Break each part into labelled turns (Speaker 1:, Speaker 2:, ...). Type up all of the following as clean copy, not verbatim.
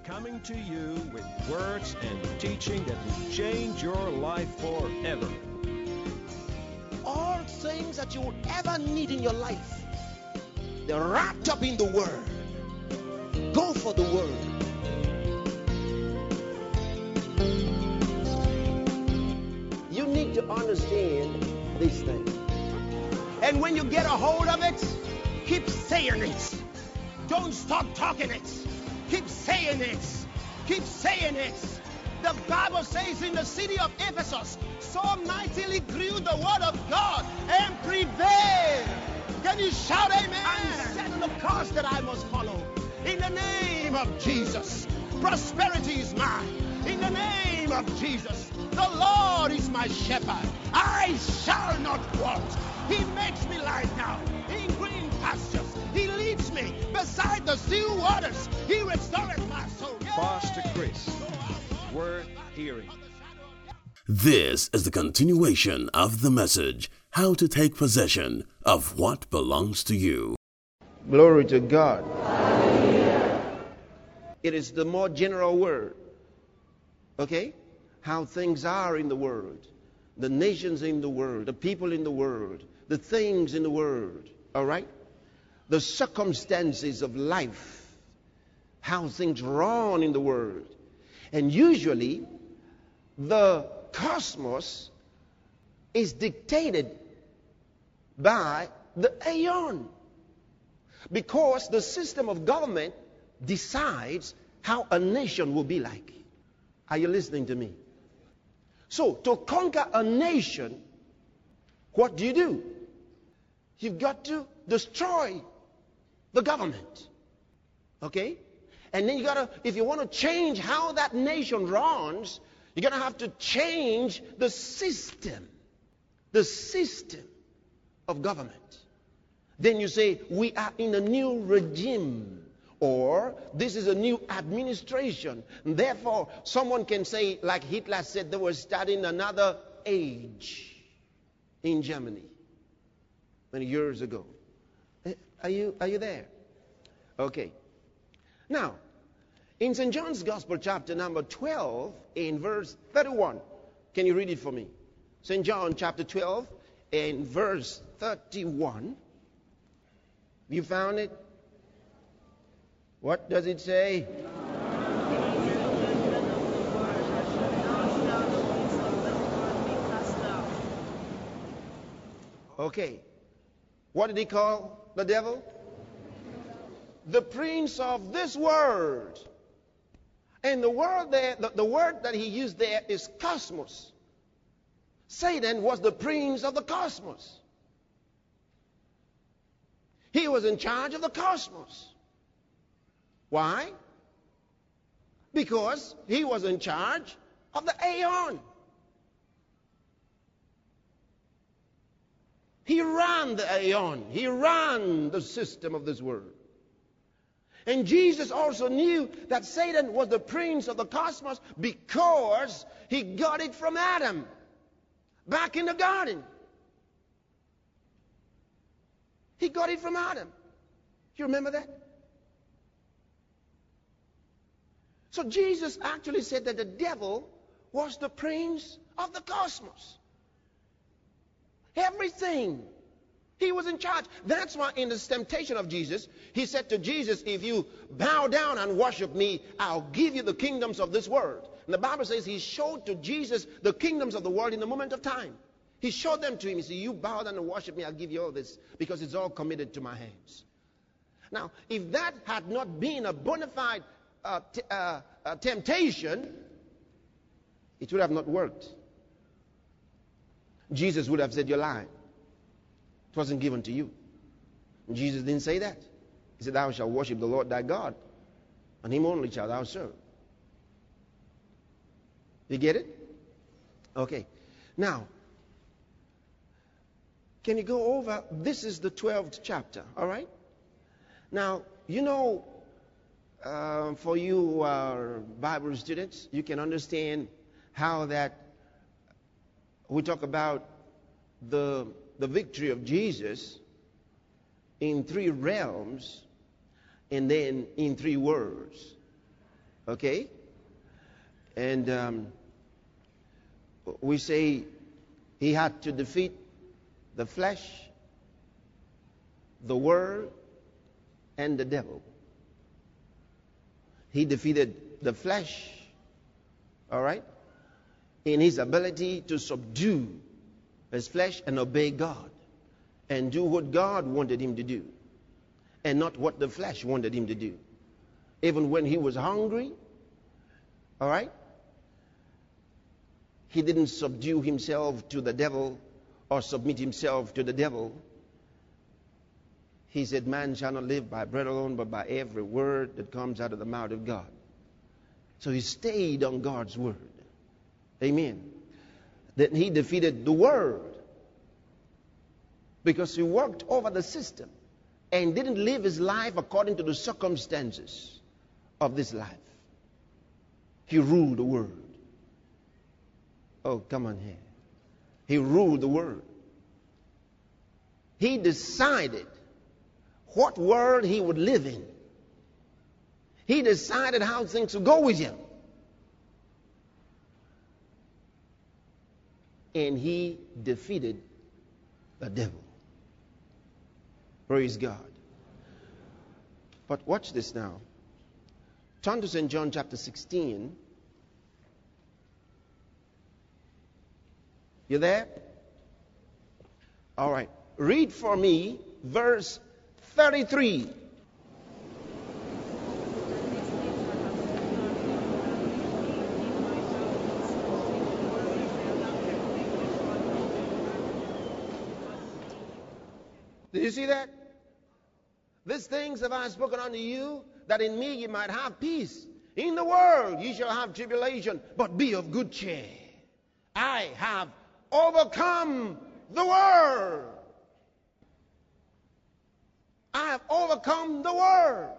Speaker 1: coming to you with words and teaching that will change your life forever.
Speaker 2: All things that you would ever need in your life, they're wrapped up in the Word. Go for the Word. You need to understand these things. And when you get a hold of it, keep saying it. Don't stop talking it. Keep saying it. Keep saying it. The Bible says in the city of Ephesus, so mightily grew the word of God and prevailed. Can you shout amen? I'm setting the course that I must follow. In the name of Jesus, prosperity is mine. In the name of Jesus, the Lord is my shepherd. I shall not want. He makes me lie down in green pastures. He leads me beside the still waters. He restores my soul.
Speaker 1: Pastor Chris, worth hearing.
Speaker 3: This is the continuation of the message, How to Take Possession of What Belongs to You.
Speaker 2: Glory to God. It is the more general word. Okay? How things are in the world. The nations in the world. The people in the world. The things in the world. All right? The circumstances of life. How things run in the world. And usually, the cosmos is dictated by the aeon. Because the system of government decides how a nation will be like. Are you listening to me? So, to conquer a nation, what do? You've got to destroy the government. Okay? And then you gotta, if you want to change how that nation runs, you're gonna have to change the system of government. Then you say, we are in a new regime, or this is a new administration. And therefore, someone can say, like Hitler said, they were starting another age in Germany many years ago. Are you there? Okay. Now, in St. John's Gospel, chapter number 12, in verse 31. Can you read it for me? St. John, chapter 12, in verse 31. You found it? What does it say? Okay. What did he call the devil? The prince of this world. And the word there, the word that he used there is cosmos. Satan was the prince of the cosmos. He was in charge of the cosmos. Why? Because he was in charge of the aeon. He ran the aeon. He ran the system of this world. And Jesus also knew that Satan was the prince of the cosmos because he got it from Adam back in the garden. He got it from Adam. You remember that? So Jesus actually said that the devil was the prince of the cosmos. Everything. He was in charge. That's why in the temptation of Jesus, he said to Jesus, if you bow down and worship me, I'll give you the kingdoms of this world. And the Bible says he showed to Jesus the kingdoms of the world in a moment of time. He showed them to him. He said, you bow down and worship me, I'll give you all this because it's all committed to my hands. Now, if that had not been a bona fide temptation, it would have not worked. Jesus would have said, you're lying. It wasn't given to you. And Jesus didn't say that. He said, thou shalt worship the Lord thy God, and him only shalt thou serve. You get it? Okay. Now, can you go over? This is the 12th chapter, all right? Now, you know, for you who are Bible students, you can understand how that we talk about the victory of Jesus in three realms and then in three words. Okay? And we say he had to defeat the flesh, the world, and the devil. He defeated the flesh, all right, in his ability to subdue his flesh and obey God and do what God wanted him to do and not what the flesh wanted him to do. Even when he was hungry, all right, he didn't subdue himself to the devil or submit himself to the devil. He said, man shall not live by bread alone, but by every word that comes out of the mouth of God. So he stayed on God's word. Amen. Then he defeated the world because he worked over the system and didn't live his life according to the circumstances of this life. He ruled the world. Oh, come on here. He ruled the world. He decided what world he would live in. He decided how things would go with him. And he defeated the devil. Praise God. But watch this now. Turn to St. John chapter 16. You there? All right. Read for me verse 33. Did you see that? These things have I spoken unto you, that in me ye might have peace. In the world ye shall have tribulation, but be of good cheer. I have overcome the world. I have overcome the world.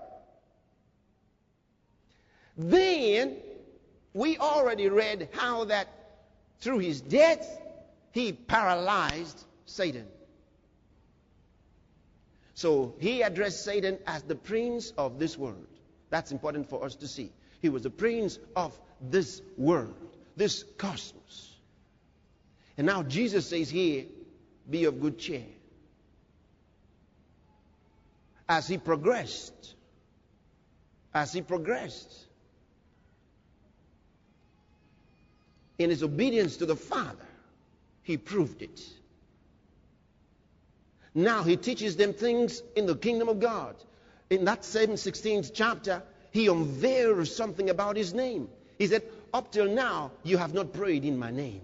Speaker 2: Then we already read how that through his death he paralyzed Satan. So he addressed Satan as the prince of this world. That's important for us to see. He was the prince of this world, this cosmos. And now Jesus says here, be of good cheer. As he progressed in his obedience to the Father, he proved it. Now he teaches them things in the kingdom of God. In that same 16th chapter, he unveils something about his name. He said, up till now, you have not prayed in my name.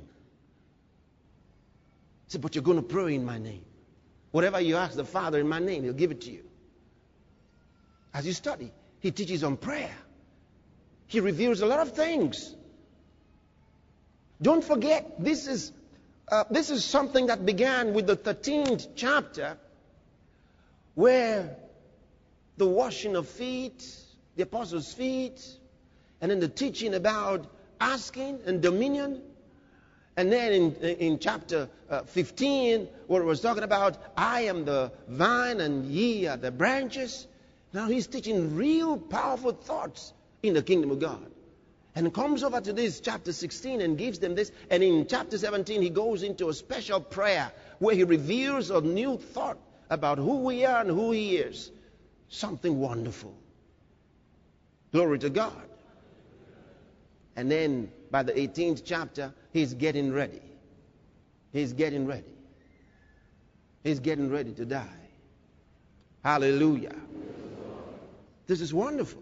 Speaker 2: He said, but you're going to pray in my name. Whatever you ask the Father in my name, he'll give it to you. As you study, he teaches on prayer. He reveals a lot of things. Don't forget, this is something that began with the 13th chapter, where the washing of feet, the apostles' feet, and then the teaching about asking and dominion. And then in chapter 15, where it was talking about, I am the vine and ye are the branches. Now he's teaching real powerful thoughts in the kingdom of God. And comes over to this chapter 16 and gives them this. And in chapter 17, he goes into a special prayer where he reveals a new thought about who we are and who he is. Something wonderful. Glory to God. And then by the 18th chapter, he's getting ready. He's getting ready. He's getting ready to die. Hallelujah. This is wonderful.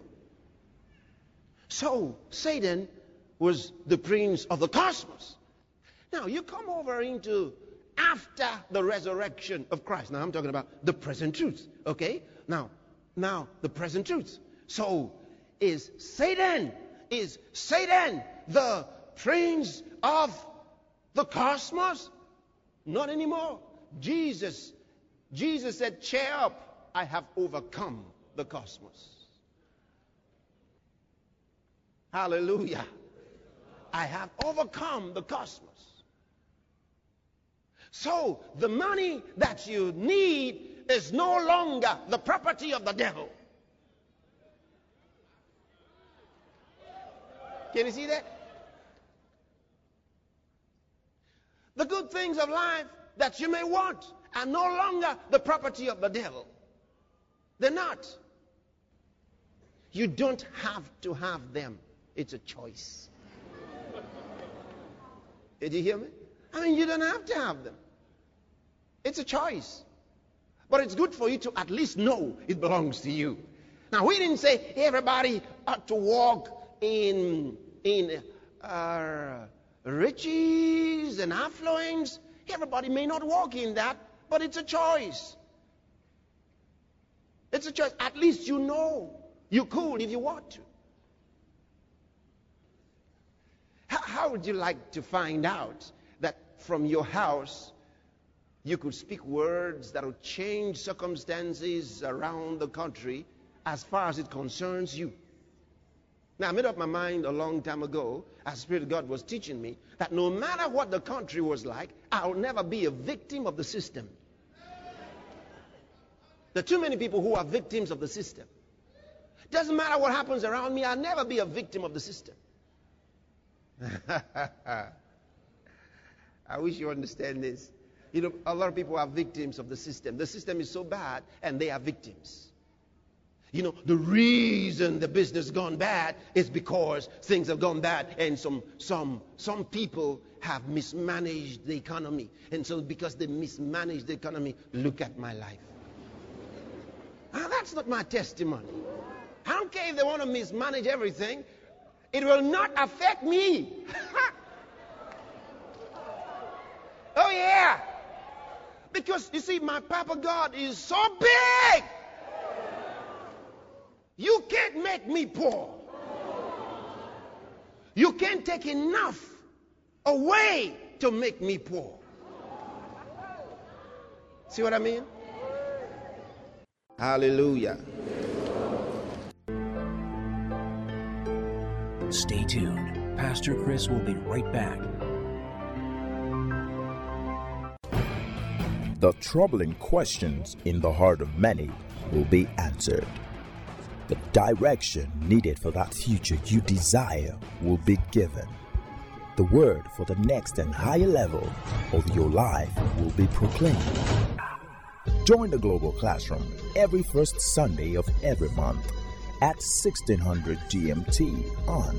Speaker 2: So Satan was the prince of the cosmos. Now you come over into after the resurrection of Christ. Now I'm talking about the present truth. Okay? Now the present truth. So is Satan the prince of the cosmos? Not anymore. Jesus said, cheer up, I have overcome the cosmos. Hallelujah. I have overcome the cosmos. So the money that you need is no longer the property of the devil. Can you see that? The good things of life that you may want are no longer the property of the devil. They're not. You don't have to have them. It's a choice. Did you hear me? I mean, you don't have to have them. It's a choice. But it's good for you to at least know it belongs to you. Now, we didn't say everybody ought to walk in riches and affluence. Everybody may not walk in that, but it's a choice. It's a choice. At least you know. You could if you want to. How would you like to find out that from your house you could speak words that will change circumstances around the country as far as it concerns you? Now, I made up my mind a long time ago, as the Spirit of God was teaching me, that no matter what the country was like, I'll never be a victim of the system. There are too many people who are victims of the system. Doesn't matter what happens around me, I'll never be a victim of the system. I wish you understand this. You know, a lot of people are victims of the system. The system is so bad, and they are victims. You know, the reason the business gone bad is because things have gone bad, and some people have mismanaged the economy. And so because they mismanaged the economy, look at my life. Now, that's not my testimony. I don't care if they want to mismanage everything. It will not affect me. Oh, yeah. Because, you see, my Papa God is so big. You can't make me poor. You can't take enough away to make me poor. See what I mean? Hallelujah.
Speaker 4: Stay tuned. Pastor Chris will be right back.
Speaker 5: The troubling questions in the heart of many will be answered. The direction needed for that future you desire will be given. The word for the next and higher level of your life will be proclaimed. Join the Global Classroom every first Sunday of every month at 1600 GMT on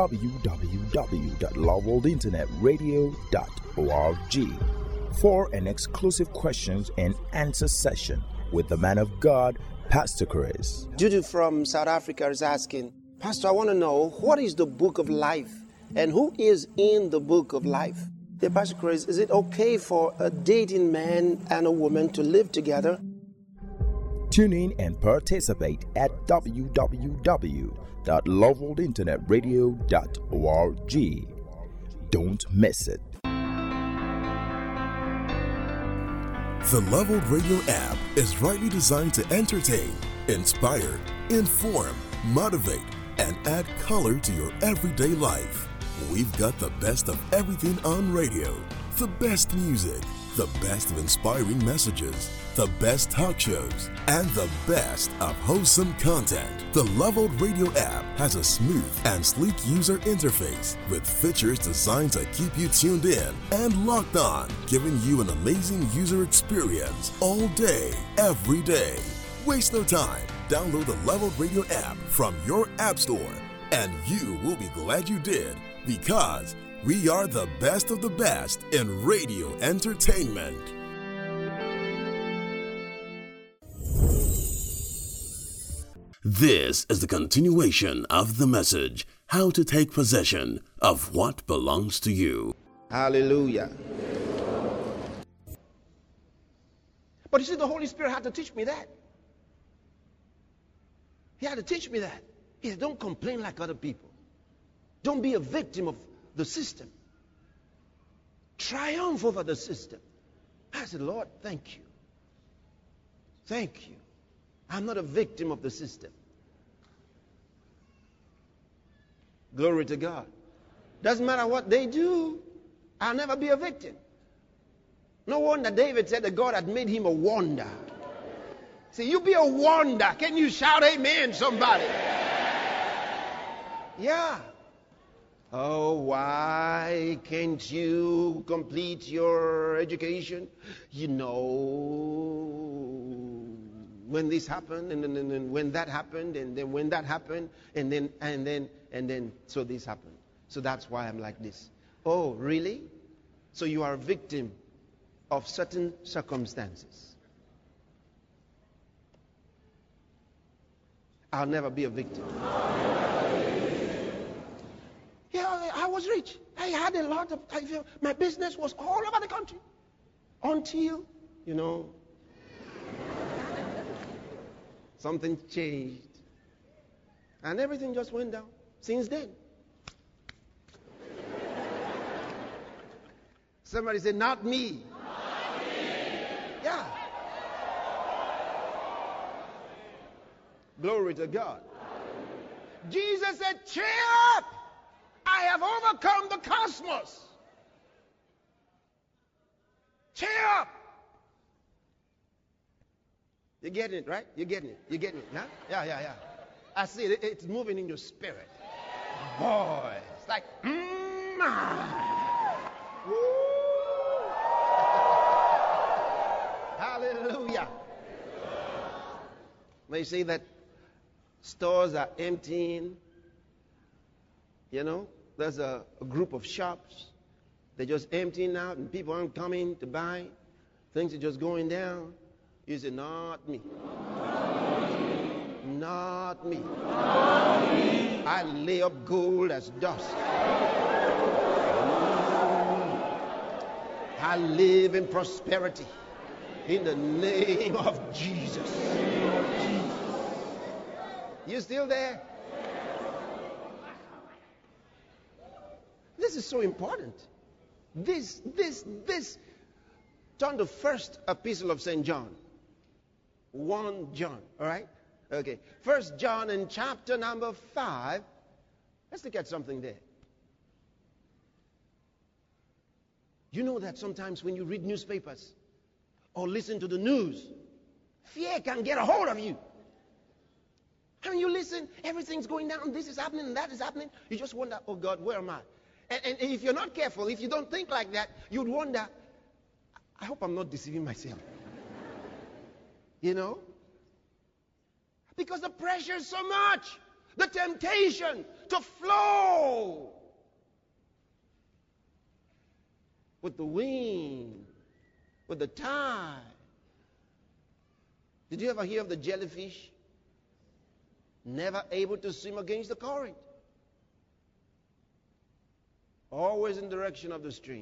Speaker 5: www.loveworldinternetradio.org for an exclusive questions and answer session with the man of God, Pastor Chris.
Speaker 2: Judy from South Africa is asking, Pastor, I want to know, what is the book of life and who is in the book of life? Hey, Pastor Chris, is it okay for a dating man and a woman to live together?
Speaker 5: Tune in and participate at www.loveworldinternetradio.org. Don't miss it.
Speaker 6: The Love World Radio app is rightly designed to entertain, inspire, inform, motivate, and add color to your everyday life. We've got the best of everything on radio, the best music, the best of inspiring messages, the best talk shows, and the best of wholesome content. The Love World Radio app has a smooth and sleek user interface with features designed to keep you tuned in and locked on, giving you an amazing user experience all day, every day. Waste no time. Download the Love World Radio app from your app store, and you will be glad you did, because we are the best of the best in radio entertainment.
Speaker 3: This is the continuation of the message, How to Take Possession of What Belongs to You.
Speaker 2: Hallelujah. But you see, the Holy Spirit had to teach me that. He had to teach me that. He said, don't complain like other people. Don't be a victim of the system. Triumph over the system. I said, Lord, thank you. Thank you. I'm not a victim of the system. Glory to God. Doesn't matter what they do, I'll never be a victim. No wonder David said that God had made him a wonder. See, you be a wonder. Can you shout amen, somebody? Yeah. Oh, why can't you complete your education? You know, when this happened, and when that happened, and then when that happened, and then, so this happened. So that's why I'm like this. Oh, really? So you are a victim of certain circumstances. I'll never be a victim. Yeah, I was rich. I had a lot of, my business was all over the country. Until, something changed. And everything just went down since then. Somebody said, not me. Not me. Yeah. Glory to God. Jesus said, cheer up. I have overcome the cosmos. Cheer up. You're getting it, right? You're getting it. You're getting it. Huh? Yeah. I see it. It's moving in your spirit. Boy, it's like, Hallelujah. They say that stores are emptying. There's a group of shops. They're just emptying out and people aren't coming to buy. Things are just going down. You say, not me. Not me. I lay up gold as dust. I live in prosperity. In the name of Jesus. You still there? This is so important. This. Turn to first epistle of St. John. 1 John, all right? Okay. 1 John in chapter number 5. Let's look at something there. You know that sometimes when you read newspapers or listen to the news, fear can get a hold of you. And when you listen, everything's going down, this is happening and that is happening. You just wonder, oh God, where am I? And if you're not careful, if you don't think like that, you'd wonder, I hope I'm not deceiving myself. Because the pressure is so much. The temptation to flow with the wind, with the tide. Did you ever hear of the jellyfish? Never able to swim against the current. Always in the direction of the stream.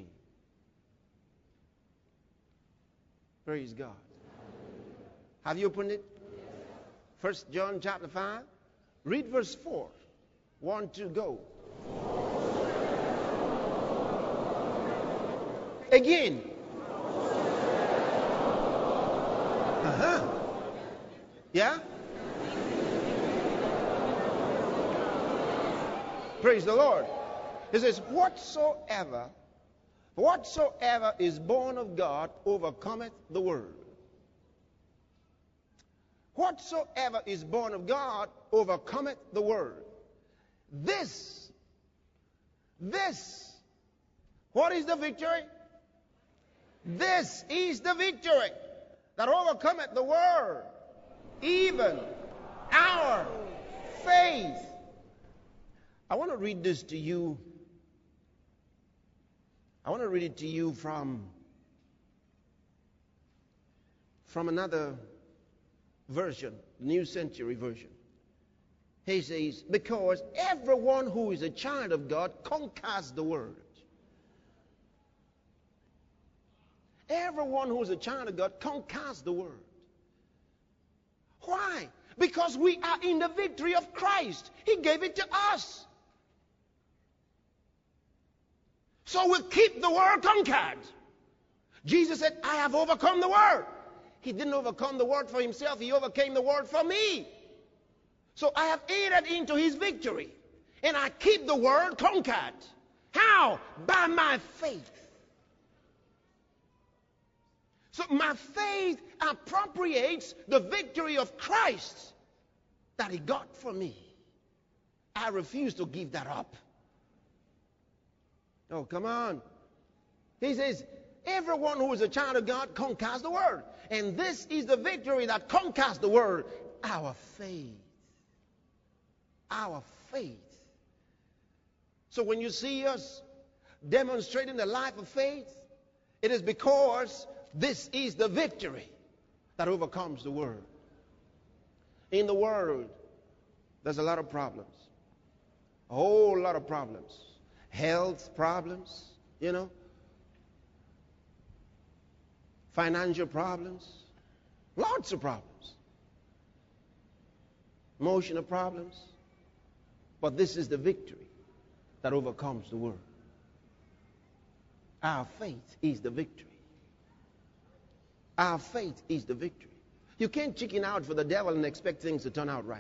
Speaker 2: Praise God. Have you opened it? 1 John chapter 5. Read verse 4. 1, 2, go. Again. Yeah? Praise the Lord. It says, whatsoever is born of God overcometh the world. Whatsoever is born of God overcometh the world. This, what is the victory? This is the victory that overcometh the world, even our faith. I want to read this to you. I want to read it to you from another version, New Century Version. He says, because everyone who is a child of God conquers the world. Everyone who is a child of God conquers the world. Why? Because we are in the victory of Christ. He gave it to us. So we'll keep the world conquered. Jesus said, I have overcome the world. He didn't overcome the world for himself. He overcame the world for me. So I have entered into his victory. And I keep the world conquered. How? By my faith. So my faith appropriates the victory of Christ that he got for me. I refuse to give that up. Oh, come on. He says, everyone who is a child of God conquers the world. And this is the victory that conquers the world. Our faith. Our faith. So when you see us demonstrating the life of faith, it is because this is the victory that overcomes the world. In the world, there's a lot of problems. A whole lot of problems. Health problems, financial problems, lots of problems. Emotional problems. But this is the victory that overcomes the world. Our faith is the victory. Our faith is the victory. You can't chicken out for the devil and expect things to turn out right.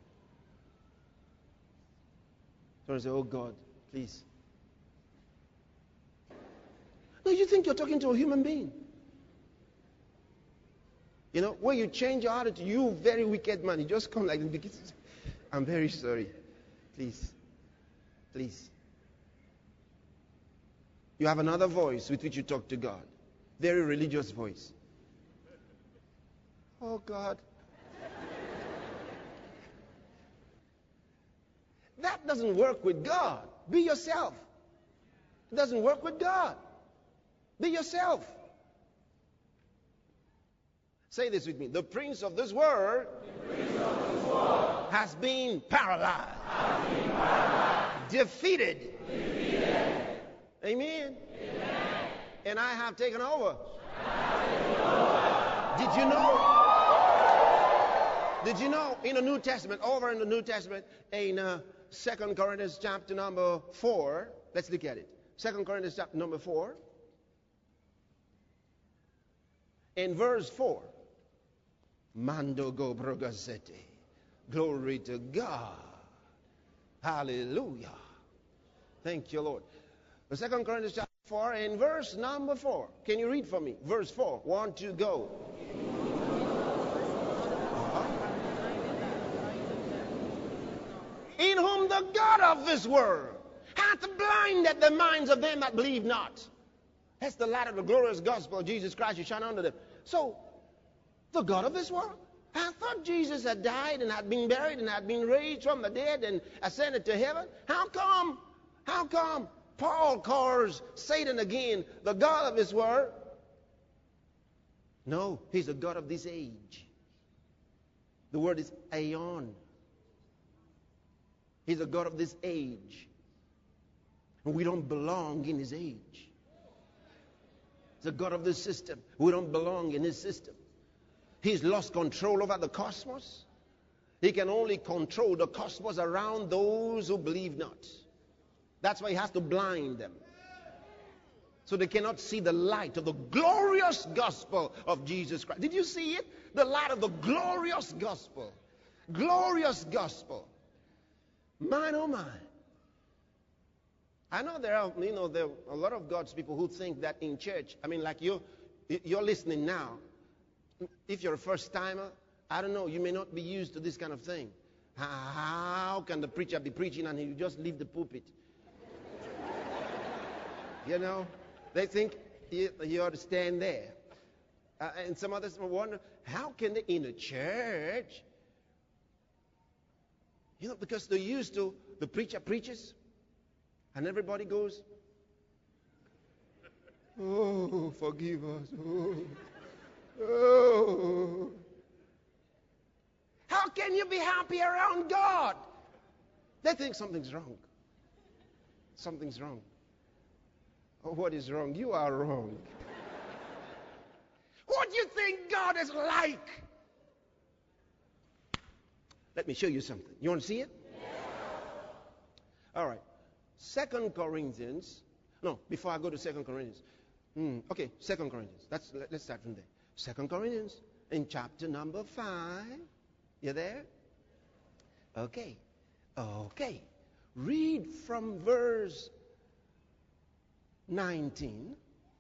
Speaker 2: So I say, oh God, please. No, you think you're talking to a human being. When you change your attitude, you very wicked man. You just come like this. I'm very sorry. Please. Please. You have another voice with which you talk to God. Very religious voice. Oh God. That doesn't work with God. Be yourself. It doesn't work with God. Be yourself. Say this with me. The prince of this world, has been paralyzed. Defeated. Amen. And I have taken over. Did you know? Did you know in the New Testament, over in the New Testament, in 2 Corinthians chapter number 4, let's look at it. 2 Corinthians chapter number 4. In verse 4, Mando go brogazete. Glory to God. Hallelujah. Thank you, Lord. The 2 Corinthians chapter 4 in verse number 4. Can you read for me? Verse 4. 1, 2, go. In whom the God of this world hath blinded the minds of them that believe not. That's the light of the glorious gospel of Jesus Christ, you shine unto them. So, the God of this world. I thought Jesus had died and had been buried and had been raised from the dead and ascended to heaven. How come Paul calls Satan again the God of this world? No, he's the God of this age. The word is aeon. He's the God of this age. And we don't belong in his age. He's the God of this system. We don't belong in his system. He's lost control over the cosmos. He can only control the cosmos around those who believe not. That's why he has to blind them. So they cannot see the light of the glorious gospel of Jesus Christ. Did you see it? The light of the glorious gospel. Glorious gospel. Mine, oh mine. I know there are a lot of God's people who think that in church, like you're listening now. If you're a first timer, I don't know, you may not be used to this kind of thing. How can the preacher be preaching and he just leave the pulpit? They think you ought to stand there. And some others wonder, how can they in a church? Because they're used to the preacher preaches and everybody goes, oh, forgive us. Oh. How can you be happy around God? They think something's wrong. Something's wrong. Oh, what is wrong? You are wrong. What do you think God is like? Let me show you something. You want to see it? Yes. All right. 2 Corinthians. No, before I go to 2 Corinthians. Okay, 2 Corinthians. Let's start from there. 2 Corinthians in chapter number 5. You there? Okay. Read from verse 19.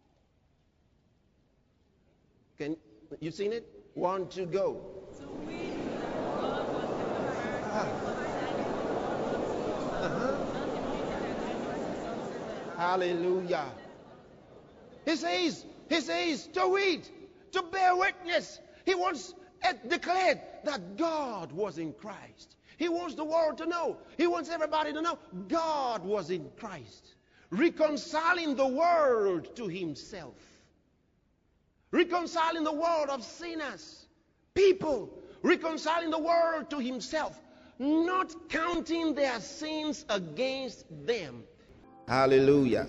Speaker 2: Can you seen it? 1, 2, go.
Speaker 7: So we God was
Speaker 2: Hallelujah. He says to read, to bear witness. He wants it declared that God was in Christ. He wants the world to know. He wants everybody to know God was in Christ, reconciling the world to himself. Reconciling the world of sinners, people, reconciling the world to himself, not counting their sins against them. Hallelujah.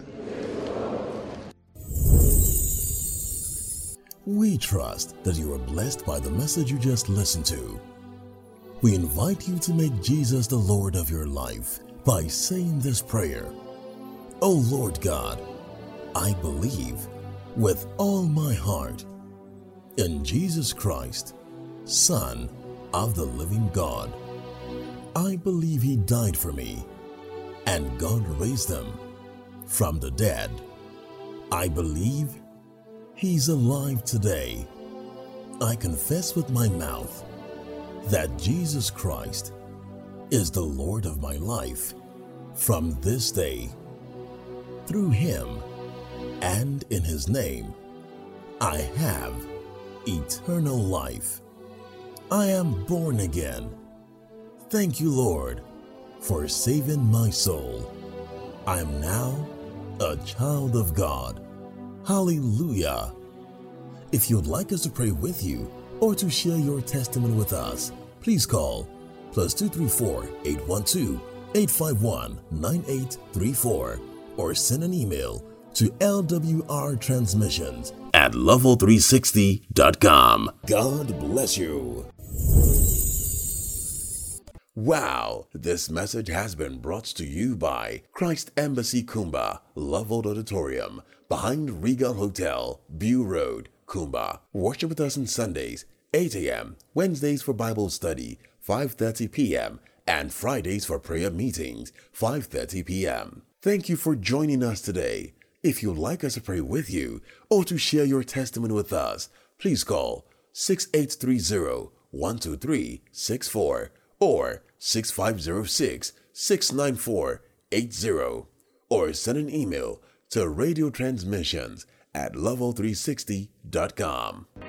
Speaker 3: We trust that you are blessed by the message you just listened to. We invite you to make Jesus the Lord of your life by saying this prayer. Oh Lord God, I believe with all my heart in Jesus Christ, Son of the living God. I believe he died for me and God raised him from the dead. I believe he's alive today. I confess with my mouth that Jesus Christ is the Lord of my life from this day. Through him and in his name, I have eternal life. I am born again. Thank you, Lord, for saving my soul. I am now a child of God. Hallelujah. If you'd like us to pray with you or to share your testimony with us, please call +234 812 851 9834 or send an email to lwrtransmissions@level360.com. God bless you. Wow, this message has been brought to you by Christ Embassy Kumba, Leveled Auditorium, behind Regal Hotel, Bew Road, Kumba. Worship with us on Sundays, 8 a.m., Wednesdays for Bible study, 5:30 p.m., and Fridays for prayer meetings, 5:30 p.m. Thank you for joining us today. If you'd like us to pray with you or to share your testimony with us, please call 6830-12364 or 6506-694-80 or send an email to radiotransmissions@level360.com.